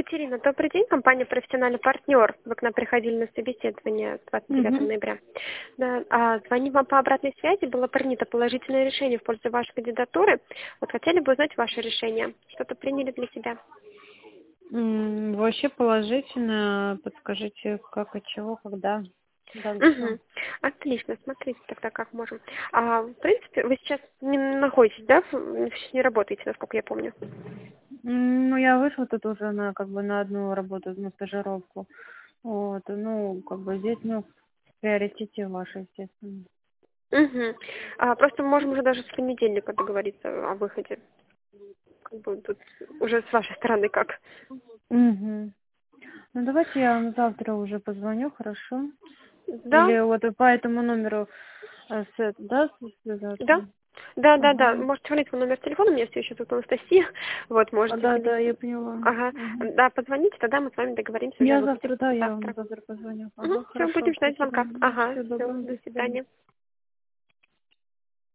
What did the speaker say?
Екатерина, добрый день. Компания «Профессиональный партнер». Вы к нам приходили на собеседование 29 Мгм. ноября. Да, звоню вам по обратной связи. Было принято положительное решение в пользу вашей кандидатуры. Вот хотели бы узнать ваше решение. Что-то приняли для себя? Вообще положительно. Подскажите, как, от чего, когда дальше? Угу. Отлично. Смотрите тогда, как можем. В принципе, вы сейчас не находитесь, да? Не работаете, насколько я помню. Ну, я вышла тут уже на, как бы, на одну работу, на стажировку. Вот, ну, как бы здесь, ну, в приоритете ваши, естественно. Угу. Просто мы можем уже даже с понедельника договориться о выходе. Как бы тут уже с вашей стороны как? Угу. Ну, давайте я вам завтра уже позвоню, хорошо? Да? Или вот по этому номеру, да, Да? связаться? Да. Ага. Можете звонить по номеру телефона, у меня все еще тут Анастасия. Вот, можете Да, звонить. я поняла. Ага. Угу. Да, позвоните, тогда мы с вами договоримся уже о Я выходе завтра, да, я вам завтра. завтра позвоню. Угу. Ага, Все, хорошо, будем ждать звонка. Екатерина. Ага, Всего все, доброго, до до свидания. свидания.